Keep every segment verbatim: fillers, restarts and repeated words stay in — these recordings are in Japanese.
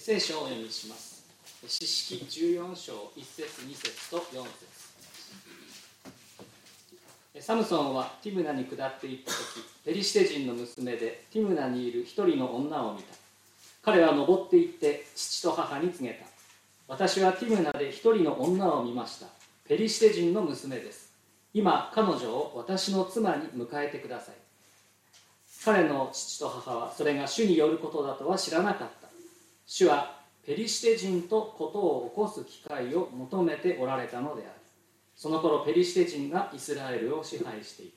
聖書をお読みします。詩式じゅうよん章いち節に節とよん節。サムソンはティムナに下っていった時、ペリシテ人の娘でティムナにいる一人の女を見た。彼は登っていって父と母に告げた。私はティムナで一人の女を見ました。ペリシテ人の娘です。今彼女を私の妻に迎えてください。彼の父と母はそれが主によることだとは知らなかった。主はペリシテ人とことを起こす機会を求めておられたのである。その頃ペリシテ人がイスラエルを支配してい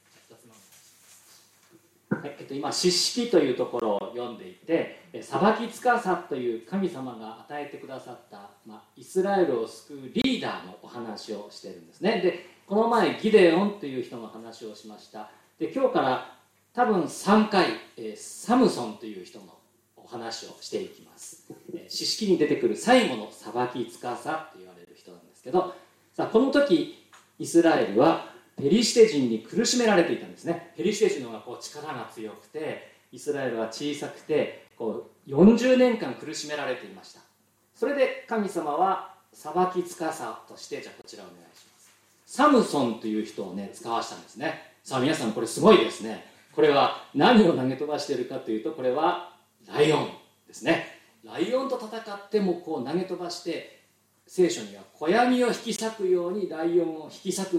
た。はい、えっと、今詩式というところを読んでいて、裁き司という神様が与えてくださった、まあ、イスラエルを救うリーダーのお話をしているんですね。でこの前ギデオンという人の話をしました。で今日から多分さんかい、えー、サムソンという人のお話をしていきます。えー、詩式に出てくる最後の裁き司と言われる人なんですけど、さあこの時イスラエルはペリシテ人に苦しめられていたんですね。ペリシテ人の方がこう力が強くて、イスラエルは小さくてこうよんじゅうねんかん苦しめられていました。それで神様は裁き司として、じゃあこちらをお願いします。サムソンという人をね使わしたんですね。さあ皆さんこれすごいですね。これは何を投げ飛ばしているかというと、これはライオンですね。ライオンと戦ってもこう投げ飛ばして、聖書には子闇を引き裂くようにライオンを引き裂くって、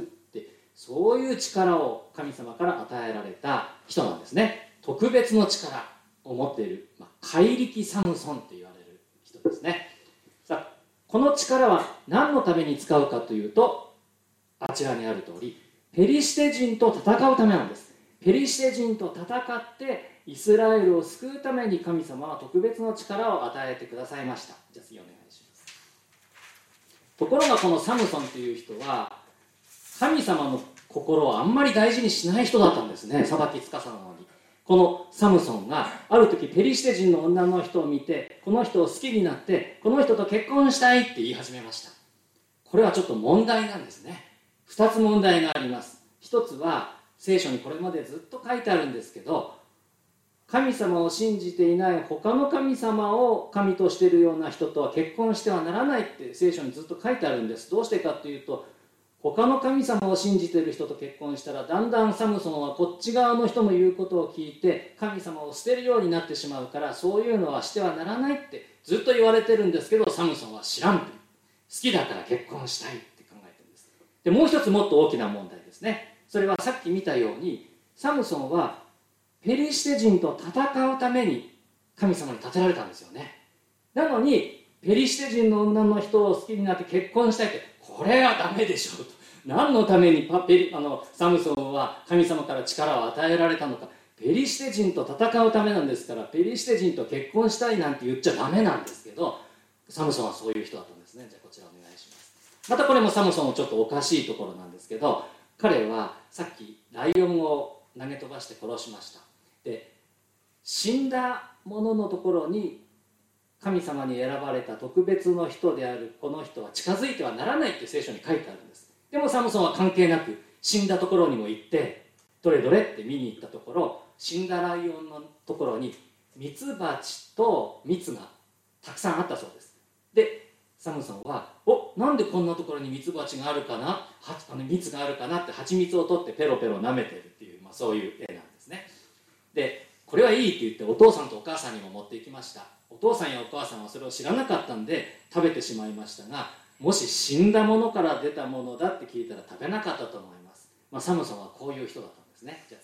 そういう力を神様から与えられた人なんですね。特別の力を持っている、まあ、怪力サムソンと言われる人ですね。さあこの力は何のために使うかというと、あちらにある通りペリシテ人と戦うためなんです。ペリシテ人と戦ってイスラエルを救うために神様は特別の力を与えてくださいました。じゃあ次お願いします。ところがこのサムソンという人は神様の心をあんまり大事にしない人だったんですね。裁き司なのに。このサムソンがある時ペリシテ人の女の人を見て、この人を好きになってこの人と結婚したいって言い始めました。これはちょっと問題なんですね。二つ問題があります。一つは聖書にこれまでずっと書いてあるんですけど、神様を信じていない他の神様を神としているような人とは結婚してはならないって聖書にずっと書いてあるんです。どうしてかというと、他の神様を信じている人と結婚したらだんだんサムソンはこっち側の人の言うことを聞いて神様を捨てるようになってしまうから、そういうのはしてはならないってずっと言われてるんですけど、サムソンは知らんと、好きだから結婚したいって考えてるんです。でもう一つもっと大きな問題ですね。それはさっき見たように、サムソンはペリシテ人と戦うために神様に立てられたんですよね。なのにペリシテ人の女の人を好きになって結婚したいって、これはダメでしょうと。何のためにパペリあのサムソンは神様から力を与えられたのか。ペリシテ人と戦うためなんですから、ペリシテ人と結婚したいなんて言っちゃダメなんですけど、サムソンはそういう人だったんですね。じゃあこちらお願いします。またこれもサムソンのちょっとおかしいところなんですけど、彼はさっきライオンを投げ飛ばして殺しました。で死んだ者のところに神様に選ばれた特別の人であるこの人は近づいてはならないって聖書に書いてあるんです。でもサムソンは関係なく死んだところにも行って、どれどれって見に行ったところ、死んだライオンのところにミツバチと蜜がたくさんあったそうです。でサムソンは、お、なんでこんなところにミツバチがあるかな、はあの蜜があるかなって蜂蜜を取ってペロペロ舐めてるっていう、まあ、そういう絵なんですね。でこれはいいって言ってお父さんとお母さんにも持っていきました。お父さんやお母さんはそれを知らなかったんで食べてしまいましたが、もし死んだものから出たものだって聞いたら食べなかったと思います。まあ、サムソンはこういう人だったんですね。じゃあ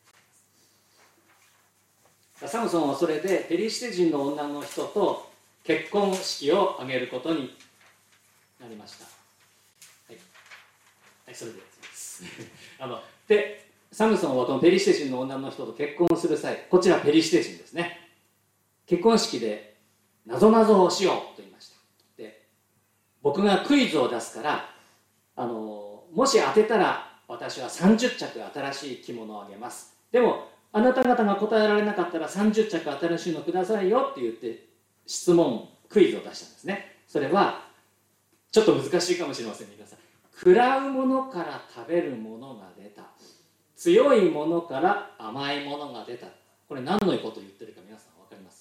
次、サムソンはそれでペリシテ人の女の人と結婚式を挙げることになりました。はい、はい、それでですあのでサムソンはこのペリシテ人の女の人と結婚する際、こちらペリシテ人ですね。結婚式でなぞなぞをしようと言いました。で僕がクイズを出すから、あのもし当てたら私はさんじゅっちゃく新しい着物をあげます。でもあなた方が答えられなかったらさんじゅっちゃく新しいのくださいよって言って質問クイズを出したんですね。それはちょっと難しいかもしれません。皆さん、食らうものから食べるものが出た、強いものから甘いものが出た、これ何のことを言ってるか皆さん分かります？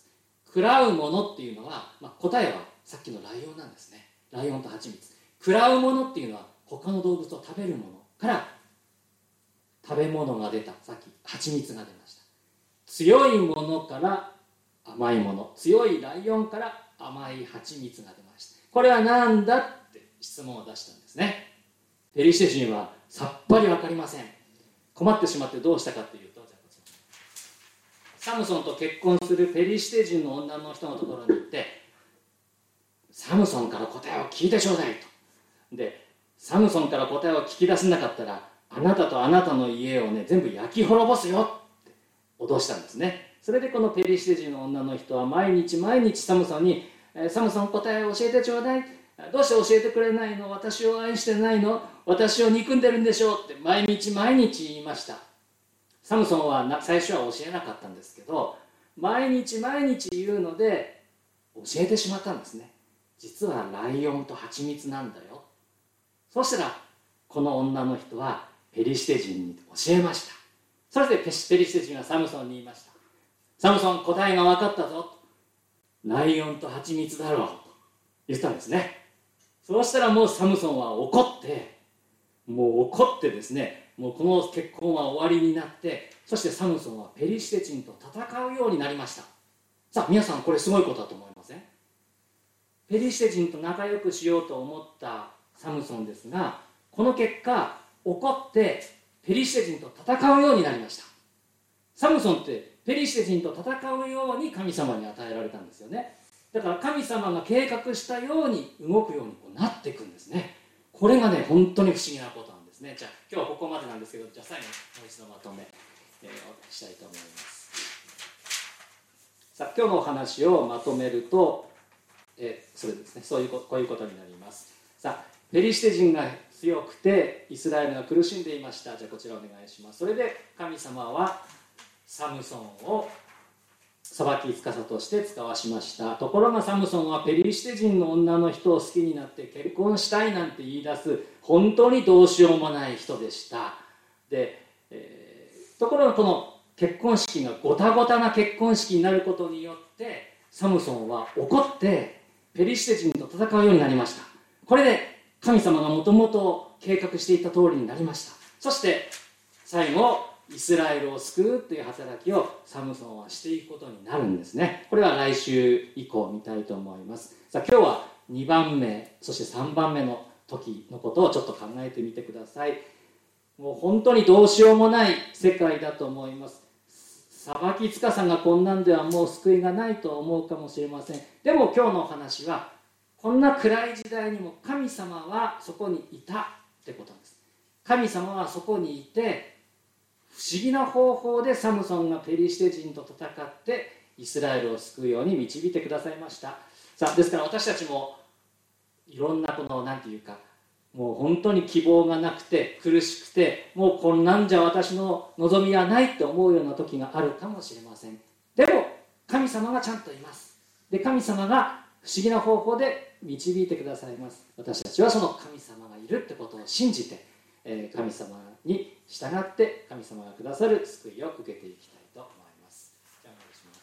喰らうものっていうのは、まあ、答えはさっきのライオンなんですね。ライオンと蜂蜜。喰らうものっていうのは他の動物を食べるものから食べ物が出た。さっき蜂蜜が出ました。強いものから甘いもの、強いライオンから甘い蜂蜜が出ました。これは何だって質問を出したんですね。ペリシテ人はさっぱり分かりません。困ってしまってどうしたかというと、じゃあこちらサムソンと結婚するペリシテ人の女の人のところに行って、サムソンから答えを聞いてちょうだいと。で、サムソンから答えを聞き出せなかったら、あなたとあなたの家をね、全部焼き滅ぼすよって脅したんですね。それでこのペリシテ人の女の人は毎日毎日サムソンに、サムソン答えを教えてちょうだい。どうして教えてくれないの？私を愛してないの？私を憎んでるんでしょうって毎日毎日言いました。サムソンはな最初は教えなかったんですけど、毎日毎日言うので教えてしまったんですね。実はライオンと蜂蜜なんだよ。そうしたらこの女の人はペリシテ人に教えました。それでペリシテ人はサムソンに言いました。サムソン、答えが分かったぞ。ライオンと蜂蜜だろうと言ったんですね。そうしたらもうサムソンは怒ってもう怒ってですね、もうこの結婚は終わりになって、そしてサムソンはペリシテ人と戦うようになりました。さあ皆さん、これすごいことだと思いません？ペリシテ人と仲良くしようと思ったサムソンですが、この結果怒ってペリシテ人と戦うようになりました。サムソンってペリシテ人と戦うように神様に与えられたんですよね。だから神様が計画したように動くようにこうなっていくんですね。これがね、本当に不思議なことなんですね。じゃあ今日はここまでなんですけど、じゃあ最後もう一度まとめ、えー、したいと思います。さあ今日のお話をまとめると、えー、それですね、そういうここういうことになります。さあペリシテ人が強くてイスラエルが苦しんでいました。じゃあこちらお願いします。それで神様はサムソンを裁き司として使わしました。ところがサムソンはペリシテ人の女の人を好きになって結婚したいなんて言い出す本当にどうしようもない人でした。で、えー、ところがこの結婚式がごたごたな結婚式になることによってサムソンは怒ってペリシテ人と戦うようになりました。これで神様がもともと計画していた通りになりました。そして最後イスラエルを救うという働きをサムソンはしていくことになるんですね。これは来週以降見たいと思います。さあ今日はにばんめそしてさんばんめの時のことをちょっと考えてみてください。もう本当にどうしようもない世界だと思います。裁き司さんがこんなんではもう救いがないと思うかもしれません。でも今日のお話はこんな暗い時代にも神様はそこにいたってことなんです。神様はそこにいて不思議な方法でサムソンがペリシテ人と戦ってイスラエルを救うように導いてくださいました。さあですから私たちもいろんなこの何て言うかもう本当に希望がなくて苦しくてもうこんなんじゃ私の望みはないと思うような時があるかもしれません。でも神様がちゃんといます。で神様が不思議な方法で導いてくださいます。私たちはその神様がいるってことを信じて神様に従って神様がくださる救いを受けていきたいと思います。じゃあお願いします。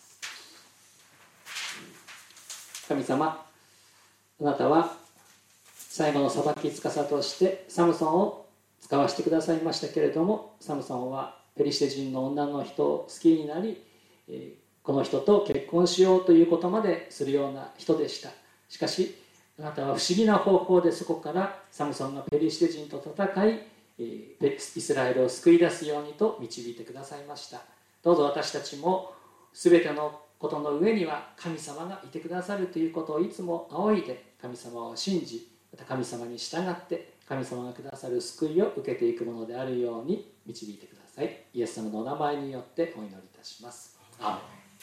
神様、あなたは最後の裁き司としてサムソンを使わせてくださいましたけれども、サムソンはペリシテ人の女の人を好きになり、この人と結婚しようということまでするような人でした。しかしあなたは不思議な方法でそこからサムソンがペリシテ人と戦いイスラエルを救い出すようにと導いてくださいました。どうぞ私たちも全てのことの上には神様がいてくださるということをいつも仰いで神様を信じ、また神様に従って神様がくださる救いを受けていくものであるように導いてください。イエス様のお名前によってお祈りいたします。アーメン。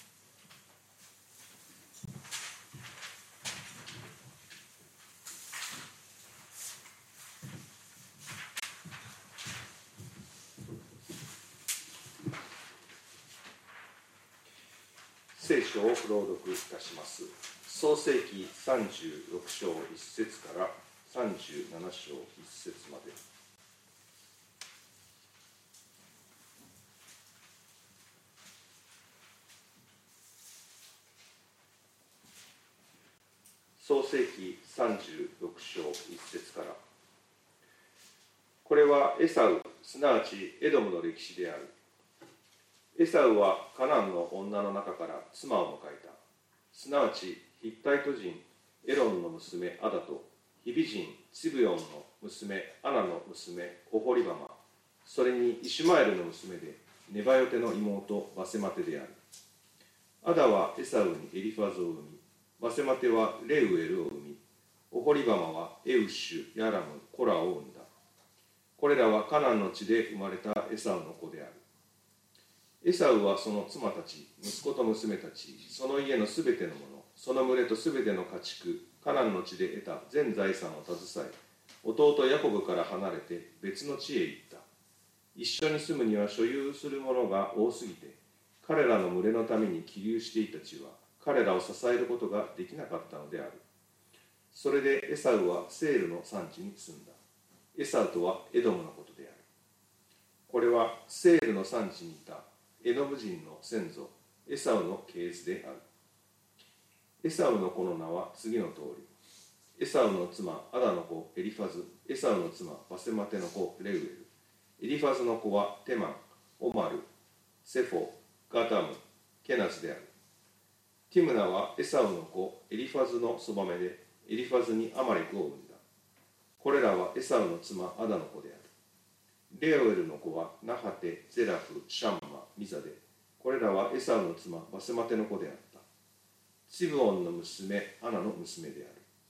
聖書を朗読いたします。創世記さんじゅうろく章いち節からさんじゅうなな章いち節まで。 創世記さんじゅうろく章いっ節から。これはエサウ、すなわちエドムの歴史である。エサウはカナンの女の中から妻を迎えた。すなわちヒッタイト人エロンの娘アダとヒビ人ツブヨンの娘アナの娘オホリバマ、それにイシュマエルの娘でネバヨテの妹バセマテである。アダはエサウにエリファズを生み、バセマテはレウエルを生み、オホリバマはエウシュ、ヤラム、コラを生んだ。これらはカナンの地で生まれたエサウの子である。エサウはその妻たち、息子と娘たち、その家のすべてのもの、その群れとすべての家畜、カナンの地で得た全財産を携え、弟ヤコブから離れて別の地へ行った。一緒に住むには所有するものが多すぎて、彼らの群れのために起立していた地は、彼らを支えることができなかったのである。それでエサウはセールの産地に住んだ。エサウとはエドムのことである。これはセールの産地にいたエドム人の先祖エサウの系図である。エサウの子の名は次の通り。エサウの妻アダの子エリファズ、エサウの妻バセマテの子レウエル、エリファズの子はテマン、オマル、セフォ、ガタム、ケナズである。ティムナはエサウの子エリファズのそばめで、エリファズにアマレクを生んだ。これらはエサウの妻アダの子である。レオエルの子はナハテ、ゼラフ、シャンマ、ミザで、これらはエサウの妻バセマテの子であった。ツブオンの娘アナの娘である。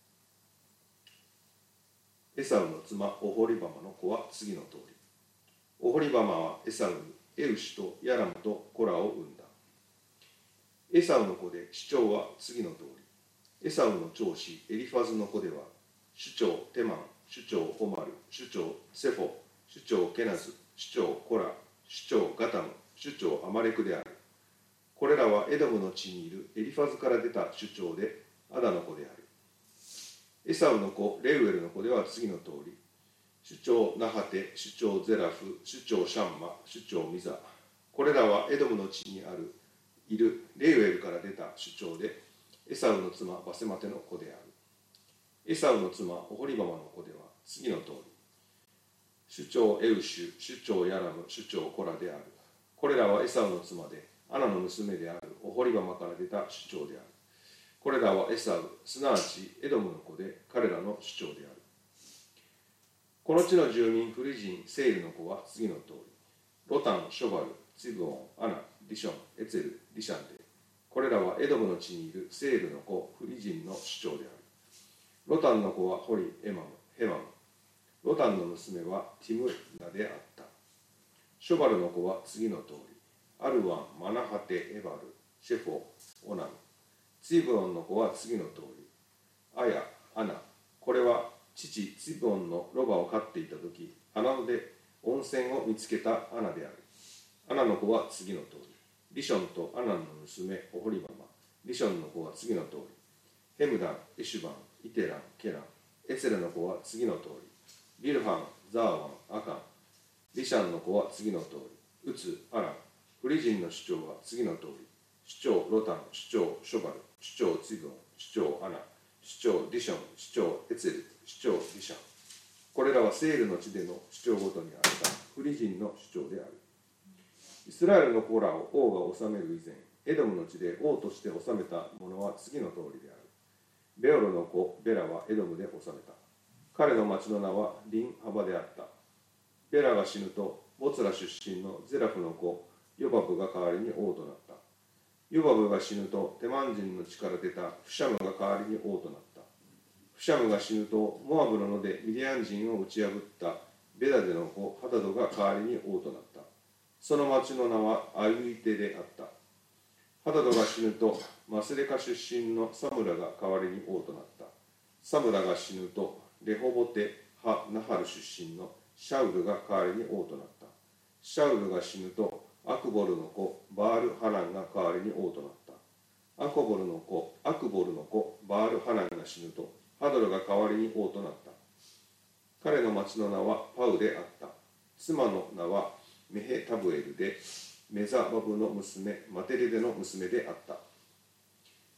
エサウの妻オホリバマの子は次の通り。オホリバマはエサウにエウシとヤラムとコラを生んだ。エサウの子で首長は次の通り。エサウの長子エリファズの子では、首長テマン、首長オマル、首長セフォ、首長ケナズ、首長コラ、首長ガタム、首長アマレクである。これらはエドムの地にいるエリファズから出た首長でアダの子である。エサウの子レウエルの子では次の通り。首長ナハテ、首長ゼラフ、首長シャンマ、首長ミザ。これらはエドムの地にあるいるレウエルから出た首長でエサウの妻バセマテの子である。エサウの妻オホリバマの子では次の通り。首長エウシュ、首長ヤラム、首長コラである。これらはエサウの妻でアナの娘であるオホリバマから出た首長である。これらはエサウ、すなわちエドムの子で彼らの首長である。この地の住民フリ人セイルの子は次の通り。ロタン、ショバル、ツブオン、アナ、ディション、エツェル、ディシャンで、これらはエドムの地にいるセールの子フリ人の首長である。ロタンの子はホリ、エマム、ヘマム。ロタンの娘はティムナであった。ショバルの子は次の通り。アルワン、マナハテ、エバル、シェフォ、オナム。ツブオンの子は次の通り。アヤ、アナ。これは父ツブオンのロバを飼っていた時、穴野で温泉を見つけたアナである。アナの子は次の通り。リションとアナンの娘オホリバマ。リションの子は次の通り。ヘムダン、エシュバン、イテラン、ケラン。エツェレの子は次の通り。ビルハン、ザーワン、アカン。リシャンの子は次の通り。ウツ、アラン。フリ人の首長は次の通り。首長ロタン、首長ショバル、首長ツブオン、首長アナ、首長ディション、首長エツェル、首長ディシャン。これらはセールの地での首長ごとにあったフリ人の首長である。イスラエルの子らを王が治める以前、エドムの地で王として治めた者は次の通りである。ベオロの子ベラはエドムで治めた。彼の町の名はリンハバであった。ベラが死ぬと、ボツラ出身のゼラフの子ヨバブが代わりに王となった。ヨバブが死ぬと、テマン人の地から出たフシャムが代わりに王となった。フシャムが死ぬと、モアブの野でミディアン人を打ち破ったベダデの子ハダドが代わりに王となった。その町の名はアユイテであった。ハダドが死ぬと、マスレカ出身のサムラが代わりに王となった。サムラが死ぬと、レホボテ・ハ・ナハル出身のシャウルが代わりに王となった。シャウルが死ぬと、アクボルの子バール・ハナンが代わりに王となった。アクボルの子アクボルの子バール・ハナンが死ぬと、ハドルが代わりに王となった。彼の町の名はパウであった。妻の名はメヘタブエルで、メザバブの娘マテレデの娘であった。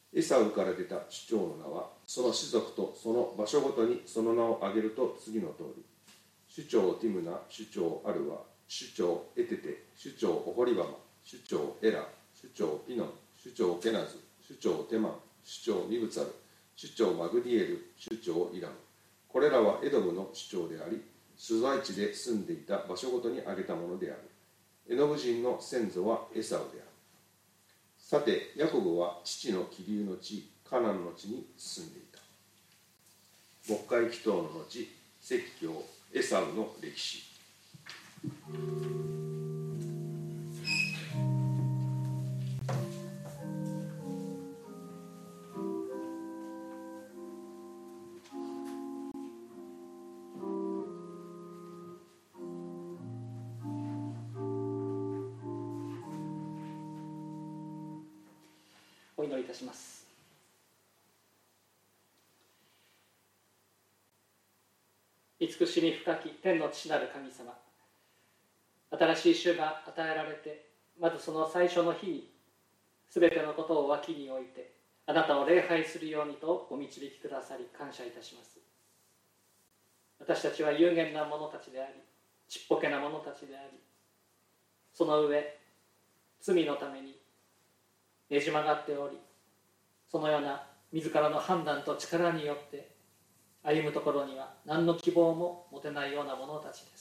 エサウから出た首長の名は、その氏族とその場所ごとにその名を挙げると次の通り、首長ティムナ、首長アルワ、首長エテテ、首長オホリバマ、首長エラ、首長ピノン、首長ケナズ、首長テマン、首長ミブツァル、首長マグディエル、首長イラム。これらはエドムの首長であり、所在地で住んでいた場所ごとに挙げたものである。エノブ人の先祖はエサウである。さて、ヤコブは父の気流の地、カナンの地に住んでいた。牧会祈祷の後、説教、エサウの歴史。 お祈りいたします。慈しみ深き天の父なる神様、新しい種が与えられて、まずその最初の日にすべてのことを脇に置いてあなたを礼拝するようにとお導きくださり感謝いたします。私たちは有限な者たちであり、ちっぽけな者たちであり、その上罪のためにねじ曲がっており、そのような自らの判断と力によって歩むところには何の希望も持てないような者たちです。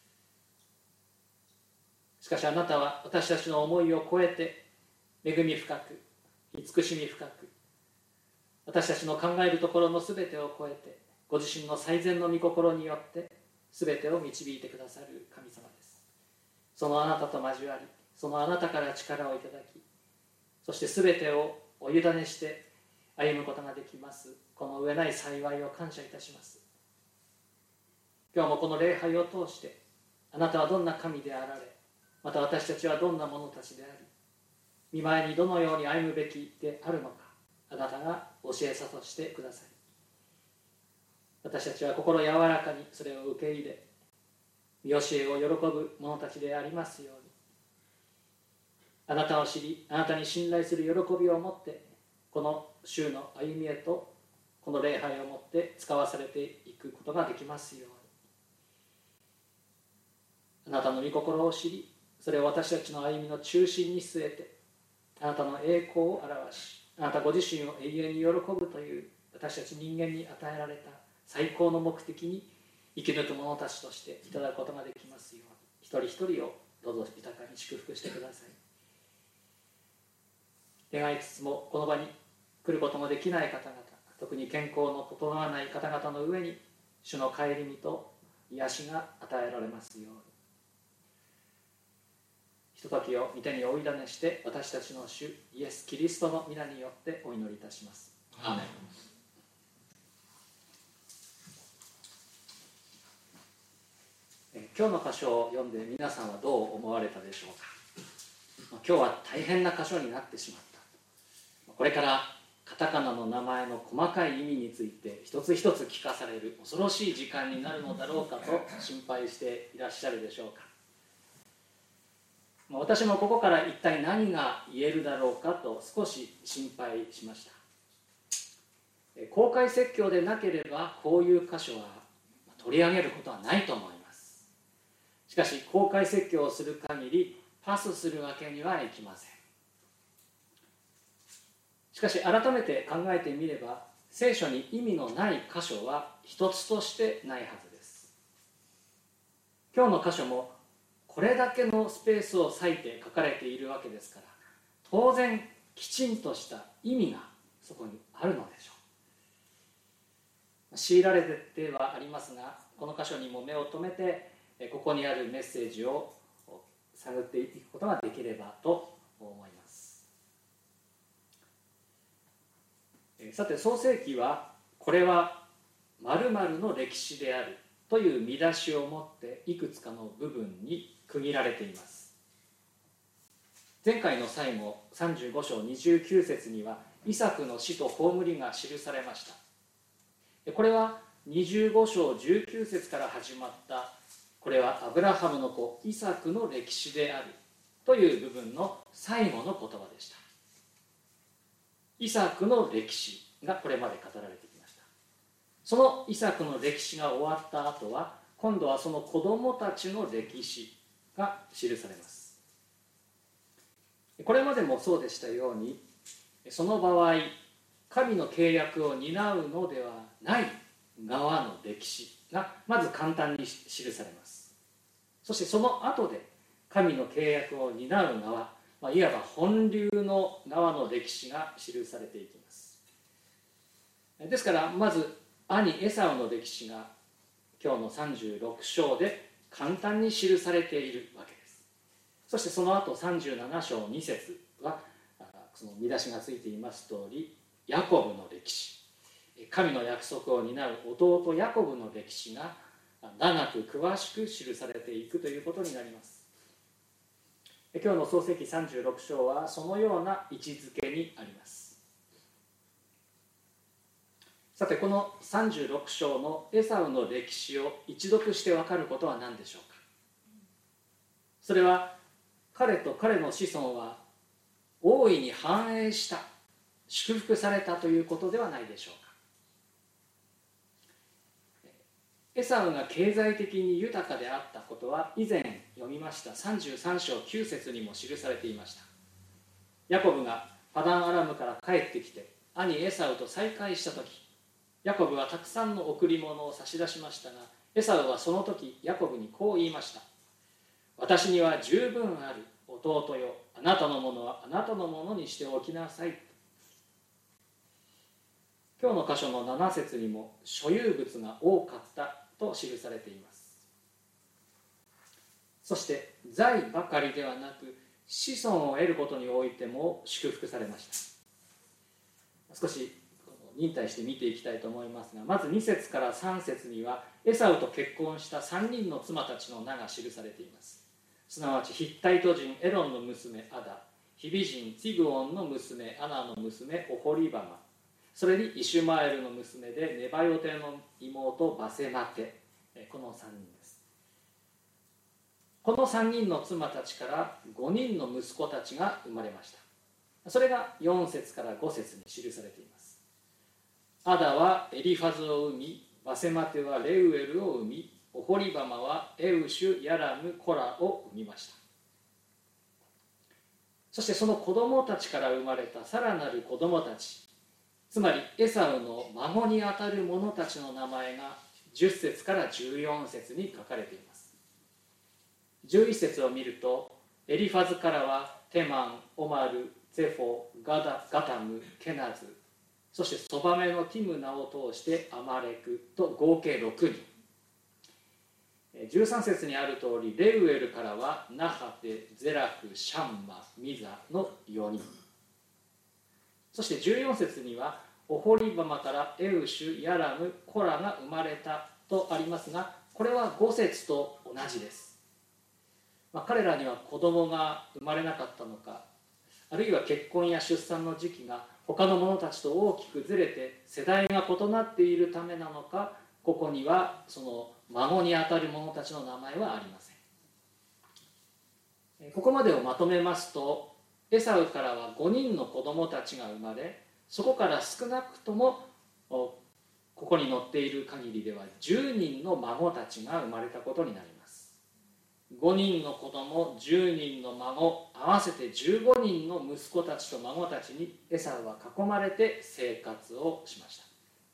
しかしあなたは私たちの思いを超えて恵み深く、慈しみ深く、私たちの考えるところのすべてを超えてご自身の最善の御心によってすべてを導いてくださる神様です。そのあなたと交わり、そのあなたから力をいただき、そしてすべてをお委ねして歩むことができますこの上ない幸いを感謝いたします。今日もこの礼拝を通してあなたはどんな神であられ、また私たちはどんな者たちであり、御前にどのように歩むべきであるのか、あなたが教え諭してください。私たちは心柔らかにそれを受け入れ、御教えを喜ぶ者たちでありますように、あなたを知り、あなたに信頼する喜びを持ってこの週の歩みへとこの礼拝をもって使わされていくことができますように、あなたの御心を知り、それを私たちの歩みの中心に据えてあなたの栄光を表し、あなたご自身を永遠に喜ぶという私たち人間に与えられた最高の目的に生き抜く者たちとしていただくことができますように、一人一人をどうぞ豊かに祝福してください。願いつつもこの場に来ることもできない方々、特に健康の整わない方々の上に主の帰り身と癒しが与えられますように、ひとときを御手にお委ねして私たちの主イエス・キリストの皆によってお祈りいたします。アーメン。え今日の箇所を読んで皆さんはどう思われたでしょうか。今日は大変な箇所になってしまった。これからカタカナの名前の細かい意味について一つ一つ聞かされる恐ろしい時間になるのだろうかと心配していらっしゃるでしょうか。私もここから一体何が言えるだろうかと少し心配しました。公開説教でなければこういう箇所は取り上げることはないと思います。しかし公開説教をする限りパスするわけにはいきません。しかし改めて考えてみれば、聖書に意味のない箇所は一つとしてないはずです。今日の箇所もこれだけのスペースを割いて書かれているわけですから、当然きちんとした意味がそこにあるのでしょう。強いられてはありますが、この箇所にも目を留めてここにあるメッセージを探っていくことができればと思います。さて、創世記はこれは〇〇の歴史であるという見出しを持っていくつかの部分に区切られています。前回の最後さんじゅうご章にじゅうきゅう節にはイサクの死と葬りが記されました。これはにじゅうご章じゅうきゅう節から始まったこれはアブラハムの子イサクの歴史であるという部分の最後の言葉でした。 イサクの歴史がこれまで語られてきました。そのイサクの歴史が終わった後は、今度はその子供たちの歴史が記されます。これまでもそうでしたように、その場合神の契約を担うのではない側の歴史がまず簡単に記されます。そしてその後で神の契約を担う側、まあ、いわば本流の側の歴史が記されていきます。ですからまず兄エサウの歴史が今日のさんじゅうろく章で簡単に記されているわけです。そしてその後さんじゅうなな章に節はその見出しがついています通り、ヤコブの歴史、神の約束を担う弟ヤコブの歴史が長く詳しく記されていくということになります。今日の創世記さんじゅうろく章はそのような位置づけにあります。さてこのさんじゅうろく章のエサウの歴史を一読して分かることは何でしょうか。それは彼と彼の子孫は大いに繁栄した、祝福されたということではないでしょうか。エサウが経済的に豊かであったことは以前読みましたさんじゅうさん章きゅう節にも記されていました。ヤコブがパダンアラムから帰ってきて兄エサウと再会した時、ヤコブはたくさんの贈り物を差し出しましたが、エサウはその時ヤコブにこう言いました。私には十分ある、弟よ、あなたのものはあなたのものにしておきなさい。今日の箇所のなな節にも所有物が多かったと記されています。そして財ばかりではなく子孫を得ることにおいても祝福されました。少し忍耐して見ていきたいと思いますが、まずに節からさん節にはエサウと結婚したさんにんの妻たちの名が記されています。すなわちヒッタイト人エロンの娘アダ、ヒビ人ティグオンの娘アナの娘オホリバマ、それにイシュマエルの娘でネバヨテの妹バセマテ、このさんにんです。このさんにんの妻たちからごにんの息子たちが生まれました。それがよん節からご節に記されています。アダはエリファズを生み、バセマテはレウエルを生み、オホリバマはエウシュ、ヤラム、コラを生みました。そしてその子供たちから生まれたさらなる子供たち、つまりエサウの孫にあたる者たちの名前がじゅっ節からじゅうよん節に書かれています。じゅういち節を見ると、エリファズからはテマン、オマル、ゼフォ、ガダ、ガタム、ケナズ、そしてそばめのティムナを通してアマレクと合計ろくにん。じゅうさん節にある通り、レウエルからはナハテ、ゼラフ、シャンマ、ミザのよにん。そしてじゅうよん節にはオホリバマからエウシュ、ヤラム、コラが生まれたとありますが、これはご節と同じです。まあ、彼らには子供が生まれなかったのか、あるいは結婚や出産の時期が他の者たちと大きくずれて世代が異なっているためなのか、ここにはその孫にあたる者たちの名前はありません。ここまでをまとめますと、エサウからはごにんの子供たちが生まれ、そこから少なくともここに載っている限りではじゅうにんの孫たちが生まれたことになります。ごにんの子供、じゅうにんの孫、合わせてじゅうごにんの息子たちと孫たちにエサウは囲まれて生活をしました。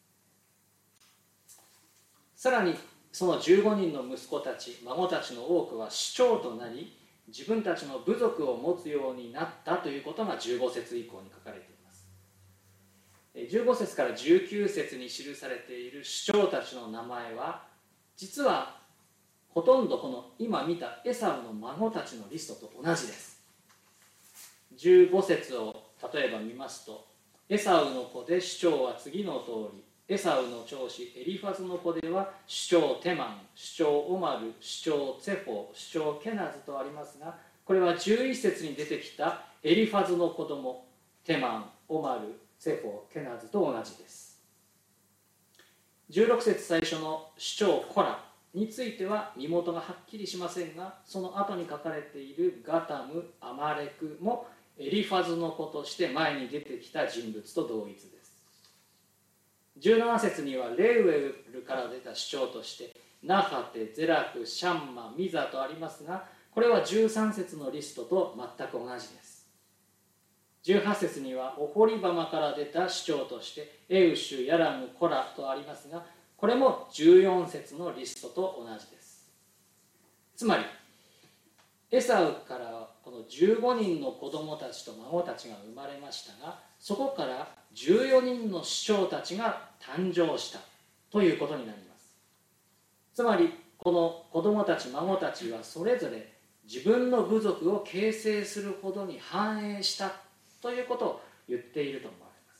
さらにそのじゅうごにんの息子たち、孫たちの多くは首長となり、自分たちの部族を持つようになったということがじゅうご節以降に書かれています。じゅうご節からじゅうきゅう節に記されている首長たちの名前は、実はほとんどこの今見たエサウの孫たちのリストと同じです。じゅうご節を例えば見ますと、エサウの子で首長は次の通り、エサウの長子エリファズの子では首長テマン、首長オマル、首長ツェフォ、首長ケナズとありますが、これはじゅういち節に出てきたエリファズの子供テマン、オマル、ツェフォ、ケナズと同じです。じゅうろく節最初の首長コラについては身元がはっきりしませんが、その後に書かれているガタム、アマレクもエリファズの子として前に出てきた人物と同一です。じゅうなな節にはレウエルから出た首長としてナハテ、ゼラフ、シャンマ、ミザとありますが、これはじゅうさん節のリストと全く同じです。じゅうはち節にはオホリバマから出た首長としてエウシュ、ヤラム、コラとありますが、これもじゅうよん節のリストと同じです。つまりエサウからこのじゅうごにんの子供たちと孫たちが生まれましたが、そこからじゅうよにんの首長たちが誕生したということになります。つまりこの子供たち孫たちはそれぞれ自分の部族を形成するほどに繁栄したということを言っていると思われます。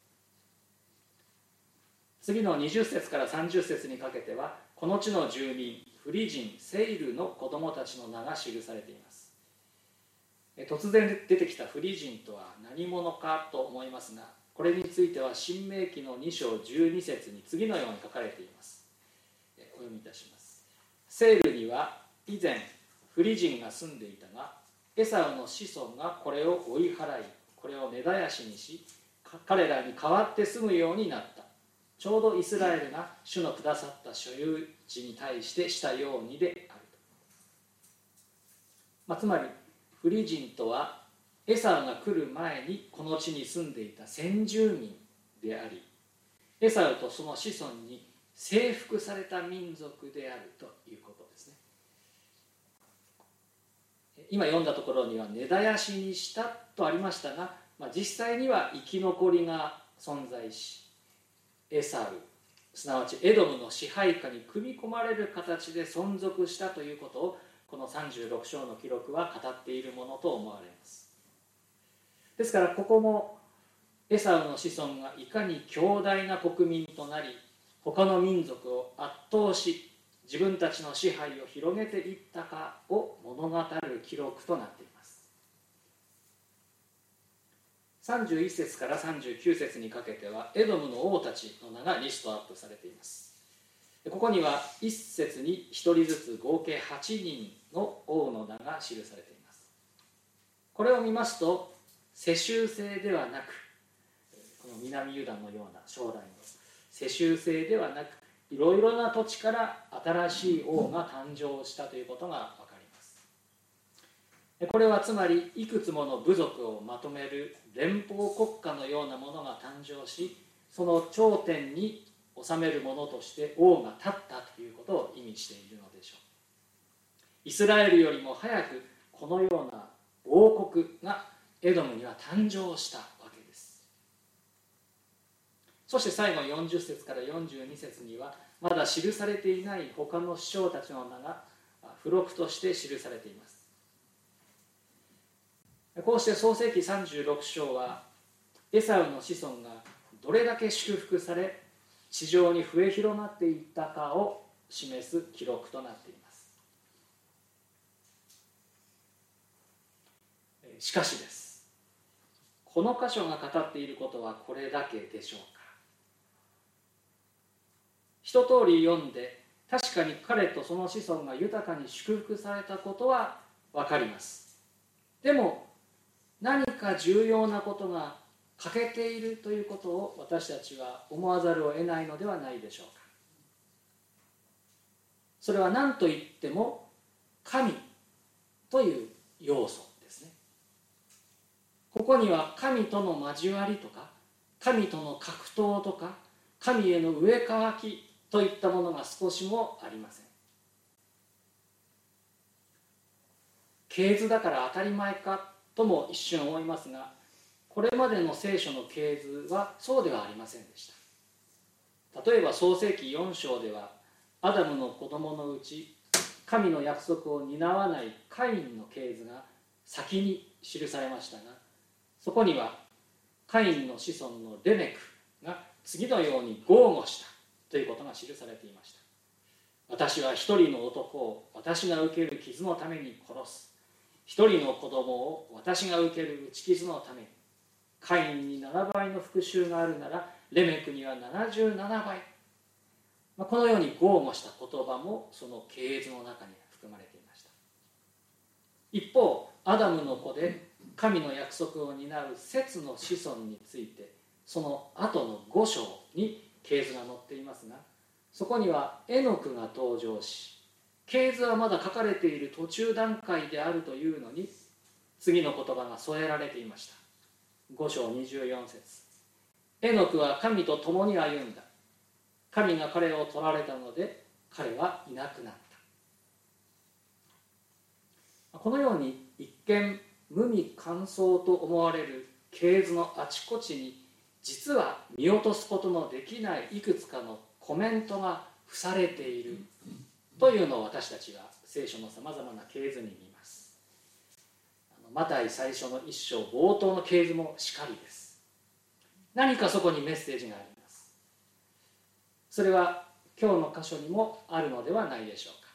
次のにじゅっ節からさんじゅっ節にかけては、この地の住民フリ人セイルの子供たちの名が記されています。突然出てきたフリ人とは何者かと思いますが、これについては新明記のに章じゅうに節に次のように書かれています。お読みいたします。セイルには以前フリ人が住んでいたが、エサウの子孫がこれを追い払い、これを根絶やしにし、彼らに代わって住むようになった。ちょうどイスラエルが主のくださった所有地に対してしたようにであると。まあ、つまりフリ人とはエサウが来る前にこの地に住んでいた先住民であり、エサウとその子孫に征服された民族であるということですね。今読んだところには根絶やしにしたとありましたが、まあ、実際には生き残りが存在し、エサウすなわちエドムの支配下に組み込まれる形で存続したということをこのさんじゅうろく章の記録は語っているものと思われます。ですからここもエサウの子孫がいかに強大な国民となり、他の民族を圧倒し自分たちの支配を広げていったかを物語る記録となっています。さんじゅういち節からさんじゅうきゅう節にかけてはエドムの王たちの名がリストアップされています。ここにはいち節にひとりずつ合計はちにんの王の名が記されています。これを見ますと世襲制ではなく、この南ユダのような将来の世襲制ではなく、いろいろな土地から新しい王が誕生したということが分かります。これはつまりいくつもの部族をまとめる連邦国家のようなものが誕生し、その頂点に治めるものとして王が立ったということを意味しているのでしょう。イスラエルよりも早くこのような王国がエドムには誕生したわけです。そして最後よんじゅっ節からよんじゅうに節にはまだ記されていない他の首長たちの名が付録として記されています。こうして創世記さんじゅうろく章はエサウの子孫がどれだけ祝福され地上に増え広がっていったかを示す記録となっています。しかしです、この箇所が語っていることはこれだけでしょうか。一通り読んで確かに彼とその子孫が豊かに祝福されたことは分かります。でも何か重要なことが欠けているということを私たちは思わざるを得ないのではないでしょうか。それは何といっても神という要素ですね。ここには神との交わりとか神との格闘とか神への植え替きといったものが少しもありません。系図だから当たり前かとも一瞬思いますが、これまでの聖書の系図はそうではありませんでした。例えば創世記よん章ではアダムの子供のうち神の約束を担わないカインの系図が先に記されましたが、そこにはカインの子孫のレメクが次のように豪語したということが記されていました。私は一人の男を私が受ける傷のために殺す。一人の子供を私が受ける打ち傷のために。カインにななばいの復讐があるならレメクにはななじゅうななばい。まあ、このように豪語した言葉もその系図の中に含まれていました。一方アダムの子で神の約束を担うセツの子孫について、その後のご章に系図が載っていますが、そこにはエノクが登場し、系図はまだ書かれている途中段階であるというのに、次の言葉が添えられていました。ご章にじゅうよん節、エノクは神と共に歩んだ。神が彼を取られたので、彼はいなくなった。このように一見無味乾燥と思われる系図のあちこちに、実は見落とすことのできないいくつかのコメントが付されているというのを、私たちは聖書のさまざまな系図に見ます。マタイ最初の一章冒頭の系図もしかりです。何かそこにメッセージがあります。それは今日の箇所にもあるのではないでしょうか。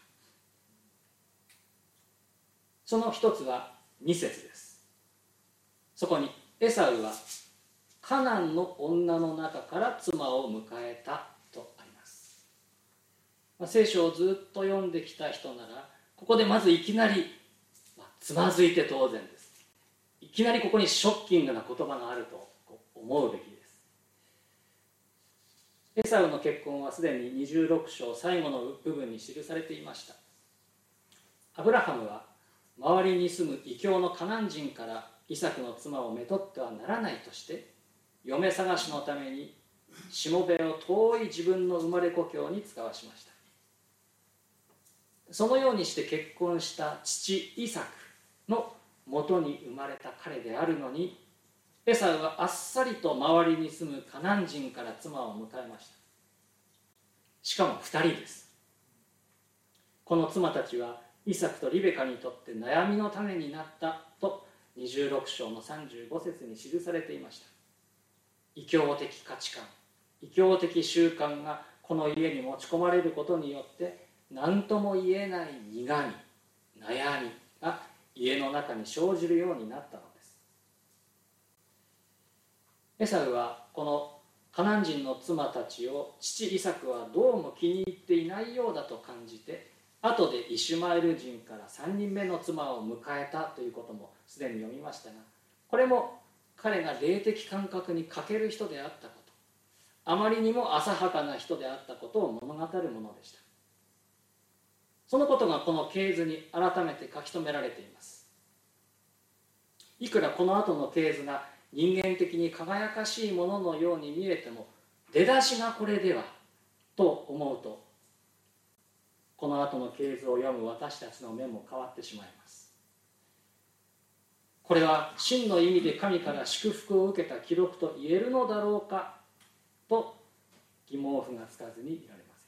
その一つはに節です。そこにエサウはカナンの女の中から妻を迎えたとあります。まあ、聖書をずっと読んできた人なら、ここでまずいきなり、まあ、つまずいて当然です。いきなりここにショッキングな言葉があると思うべきです。エサウの結婚はすでににじゅうろく章最後の部分に記されていました。アブラハムは周りに住む異教のカナン人からイサクの妻をめとってはならないとして、嫁探しのためにしもべを遠い自分の生まれ故郷に使わしました。そのようにして結婚した父イサクのもとに生まれた彼であるのに、エサウはあっさりと周りに住むカナン人から妻を迎えました。しかもふたりです。この妻たちはイサクとリベカにとって悩みの種になったとにじゅうろく章のさんじゅうご節に記されていました。異教的価値観、異教的習慣がこの家に持ち込まれることによって、何とも言えない苦み、悩みが家の中に生じるようになったのです。エサウはこのカナン人の妻たちを父イサクはどうも気に入っていないようだと感じて、後でイシュマエル人からさんにんめの妻を迎えたということもすでに読みましたが、これも彼が霊的感覚に欠ける人であったこと、あまりにも浅はかな人であったことを物語るものでした。そのことがこの系図に改めて書き留められています。いくらこの後の系図が人間的に輝かしいもののように見えても、出だしがこれではと思うと、この後の系図を読む私たちの目も変わってしまいます。これは真の意味で神から祝福を受けた記録と言えるのだろうかと疑問符がつかずにいられませ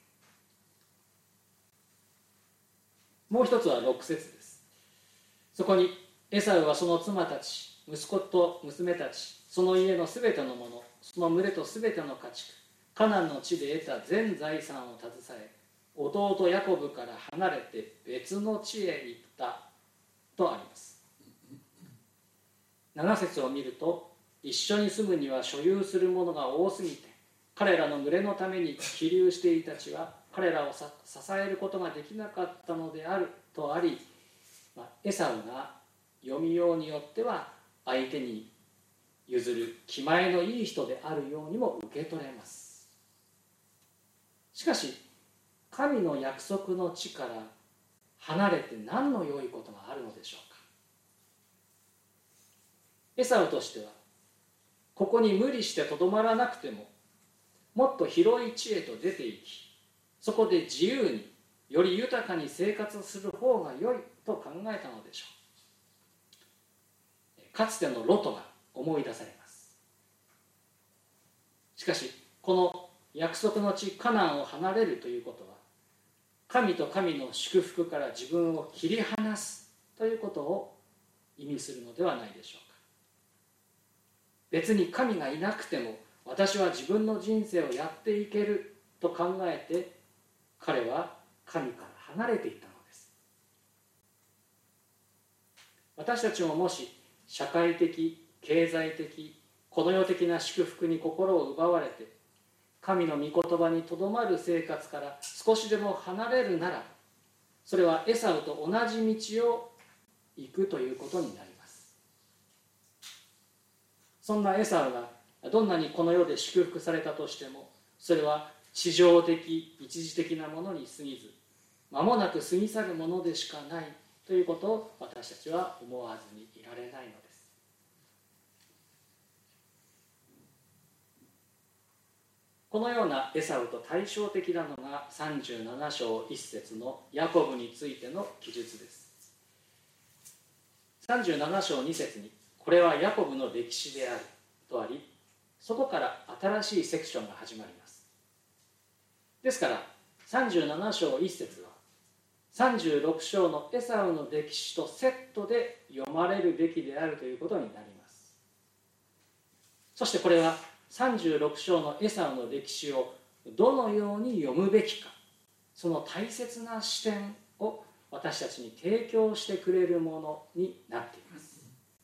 ん。もう一つはろく節です。そこにエサウはその妻たち、息子と娘たち、その家のすべてのもの、その群れとすべての家畜、カナンの地で得た全財産を携え、弟ヤコブから離れて別の地へ行ったとあります。なな節を見ると、一緒に住むには所有するものが多すぎて、彼らの群れのために起立していたちは彼らを支えることができなかったのであるとあり、まあ、エサウが読みようによっては相手に譲る気前のいい人であるようにも受け取れます。しかし神の約束の地から離れて何の良いことがあるのでしょうか。エサウとしてはここに無理してとどまらなくても、もっと広い地へと出ていき、そこで自由により豊かに生活する方が良いと考えたのでしょう。かつてのロトが思い出されます。しかしこの約束の地カナンを離れるということは、神と神の祝福から自分を切り離すということを意味するのではないでしょうか。別に神がいなくても私は自分の人生をやっていけると考えて、彼は神から離れていったのです。私たちももし社会的、経済的、この世的な祝福に心を奪われて、神の御言葉にとどまる生活から少しでも離れるなら、それはエサウと同じ道を行くということになります。 そんなエサウがどんなにこの世で祝福されたとしても、それは地上的一時的なものに過ぎず、間もなく過ぎ去るものでしかないということを私たちは思わずにいられないのです。このようなエサウと対照的なのがさんじゅうなな章いち節のヤコブについての記述です。さんじゅうなな章に節にこれはヤコブの歴史であるとあり、そこから新しいセクションが始まります。ですからさんじゅうなな章いち節はさんじゅうろく章のエサウの歴史とセットで読まれるべきであるということになります。そしてこれはさんじゅうろく章のエサウの歴史をどのように読むべきか、その大切な視点を私たちに提供してくれるものになっています。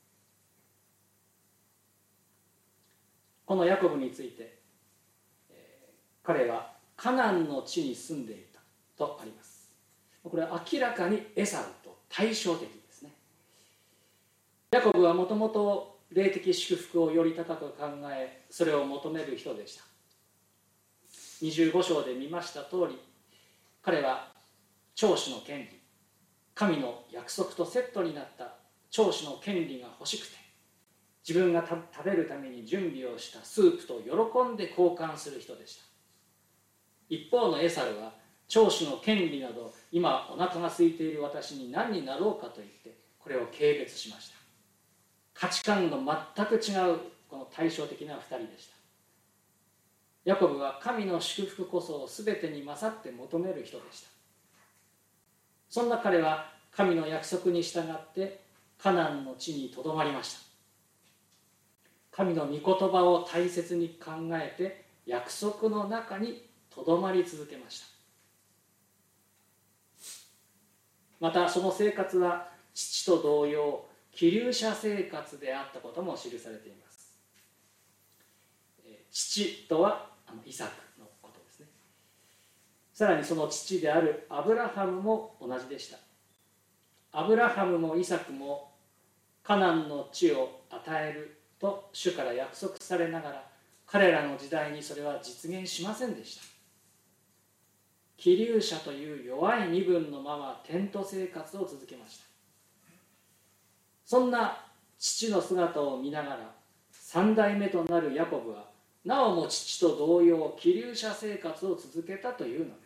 このヤコブについて、えー、彼はカナンの地に住んでいたとあります。これは明らかにエサウと対照的ですね。ヤコブはもともと霊的祝福をより高く考え、それを求める人でした。にじゅうご章で見ました通り、彼は長子の権利、神の約束とセットになった長子の権利が欲しくて、自分が食べるために準備をしたスープと喜んで交換する人でした。一方のエサウは長子の権利など、今お腹が空いている私に何になろうかと言ってこれを軽蔑しました。価値観の全く違うこの対照的なふたりでした。ヤコブは神の祝福こそを全てに勝って求める人でした。そんな彼は神の約束に従ってカナンの地にとどまりました。神の御言葉を大切に考えて約束の中にとどまり続けました。またその生活は父と同様寄留者生活であったことも記されています。父とはあのイサクのことですね。さらにその父であるアブラハムも同じでした。アブラハムもイサクもカナンの地を与えると主から約束されながら、彼らの時代にそれは実現しませんでした。寄留者という弱い身分のままテント生活を続けました。そんな父の姿を見ながら三代目となるヤコブはなおも父と同様寄留者生活を続けたというのです。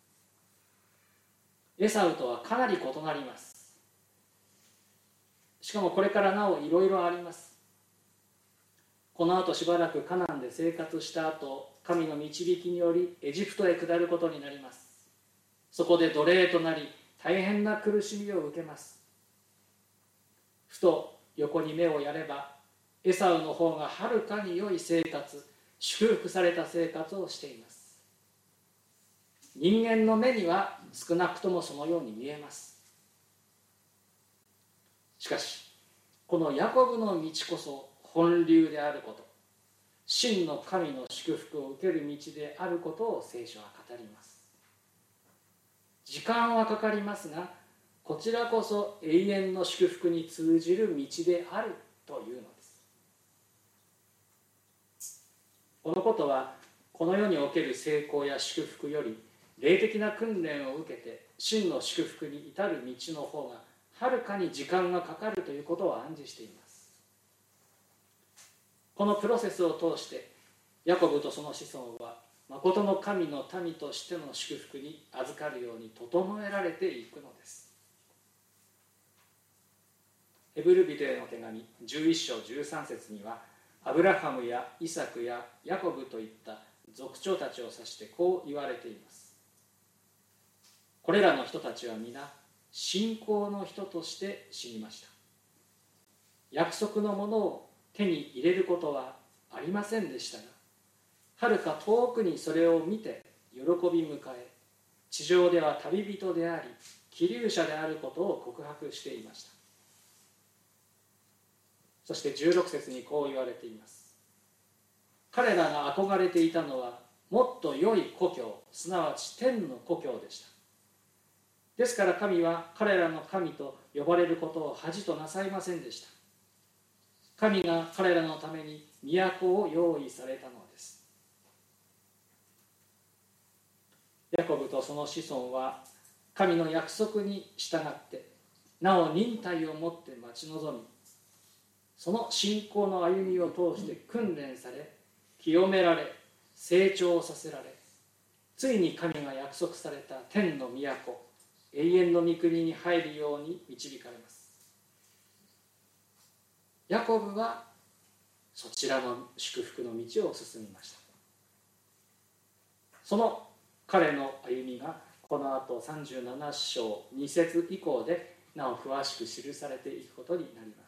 エサウとはかなり異なります。しかもこれからなおいろいろあります。この後しばらくカナンで生活した後、神の導きによりエジプトへ下ることになります。そこで奴隷となり大変な苦しみを受けます。ふと横に目をやればエサウの方がはるかに良い生活、祝福された生活をしています。人間の目には少なくともそのように見えます。しかしこのヤコブの道こそ本流であること、真の神の祝福を受ける道であることを聖書は語ります。時間はかかりますが、こちらこそ永遠の祝福に通じる道であるというのです。このことはこの世における成功や祝福より霊的な訓練を受けて真の祝福に至る道の方がはるかに時間がかかるということを暗示しています。このプロセスを通してヤコブとその子孫は誠の神の民としての祝福に預かるように整えられていくのです。ヘブル人への手紙じゅういち章じゅうさん節には、アブラハムやイサクやヤコブといった族長たちを指してこう言われています。これらの人たちは皆信仰の人として死にました。約束のものを手に入れることはありませんでしたが、はるか遠くにそれを見て喜び迎え、地上では旅人であり寄留者であることを告白していました。そしてじゅうろく節にこう言われています。彼らが憧れていたのはもっと良い故郷、すなわち天の故郷でした。ですから神は彼らの神と呼ばれることを恥となさいませんでした。 神が彼らのために都を用意されたのです。ヤコブとその子孫は神の約束に従ってなお忍耐をもって待ち望み、その信仰の歩みを通して訓練され、清められ、成長させられ、ついに神が約束された天の都、永遠の御国に入るように導かれます。ヤコブはそちらの祝福の道を進みました。その彼の歩みがこの後さんじゅうなな章に節以降でなお詳しく記されていくことになります。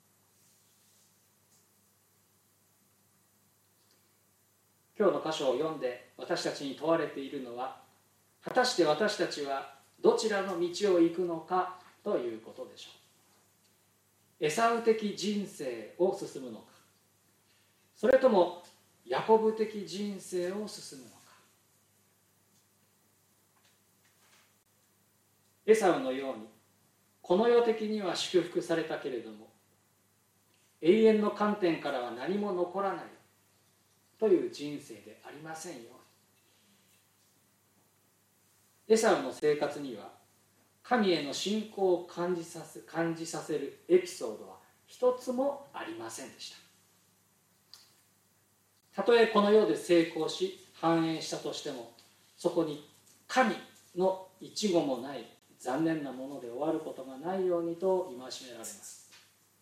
今日の箇所を読んで私たちに問われているのは、果たして私たちはどちらの道を行くのかということでしょう。エサウ的人生を進むのか、それともヤコブ的人生を進むのか。エサウのようにこの世的には祝福されたけれども、永遠の観点からは何も残らないという人生でありませんよ。エサウの生活には神への信仰を感じさせ、感じさせるエピソードは一つもありませんでした。たとえこの世で成功し繁栄したとしても、そこに神の一語もない残念なもので終わることがないようにと戒められます。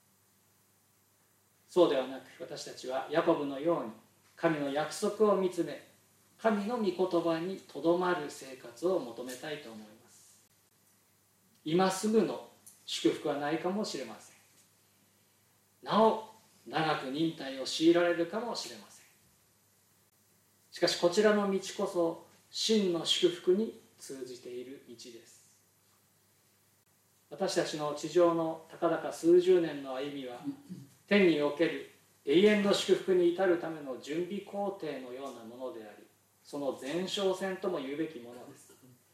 そうではなく、私たちはヤコブのように神の約束を見つめ、神の御言葉にとどまる生活を求めたいと思います。今すぐの祝福はないかもしれません。なお長く忍耐を強いられるかもしれません。しかしこちらの道こそ真の祝福に通じている道です。私たちの地上のたかだか数十年の歩みは、天における永遠の祝福に至るための準備工程のようなものであり、その前哨戦とも言うべきものです。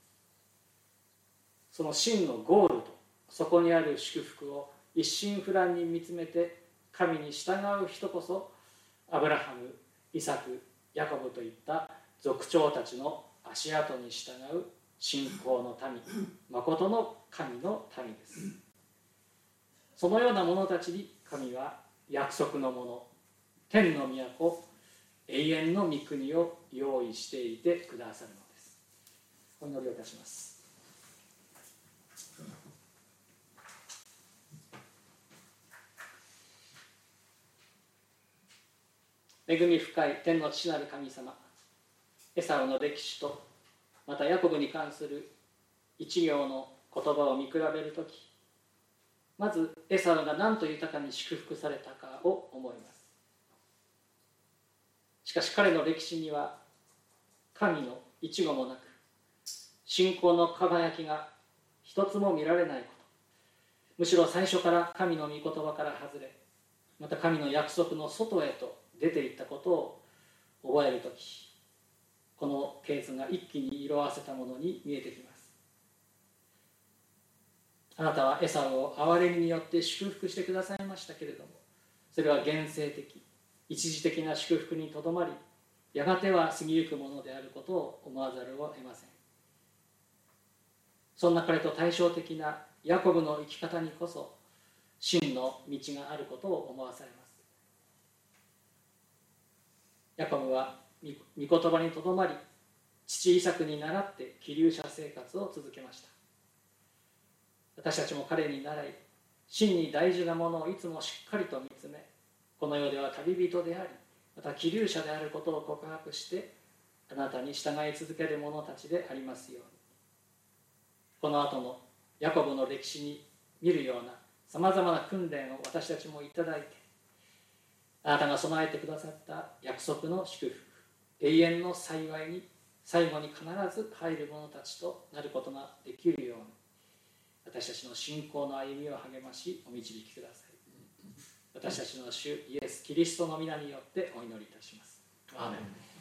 その真のゴールとそこにある祝福を一心不乱に見つめて神に従う人こそ、アブラハム、イサク、ヤコブといった族長たちの足跡に従う信仰の民、誠の神の民です。そのような者たちに神は約束のもの、天の都、永遠の御国を用意していてくださるのです。お祈りをいたします。恵み深い天の父なる神様、エサウの歴史とまたヤコブに関する一行の言葉を見比べるとき、まずエサウが何と豊かに祝福されたかを思います。しかし彼の歴史には神の一語もなく、信仰の輝きが一つも見られないこと、むしろ最初から神の御言葉から外れ、また神の約束の外へと出ていったことを覚えるとき、このケースが一気に色あせたものに見えてきます。あなたはエサウを憐れみによって祝福してくださいましたけれども、それは現世的、一時的な祝福にとどまり、やがては過ぎゆくものであることを思わざるを得ません。そんな彼と対照的なヤコブの生き方にこそ真の道があることを思わされます。ヤコブは御言葉にとどまり、父イサクに倣って寄留者生活を続けました。私たちも彼に倣い、真に大事なものをいつもしっかりと見つめ、この世では旅人であり、また寄留者であることを告白して、あなたに従い続ける者たちでありますように。この後のヤコブの歴史に見るようなさまざまな訓練を私たちもいただいて、あなたが備えてくださった約束の祝福、永遠の幸いに最後に必ず入る者たちとなることができるように、私たちの信仰の歩みを励ましお導きください。私たちの主イエス・キリストの皆によってお祈りいたします。アーメン。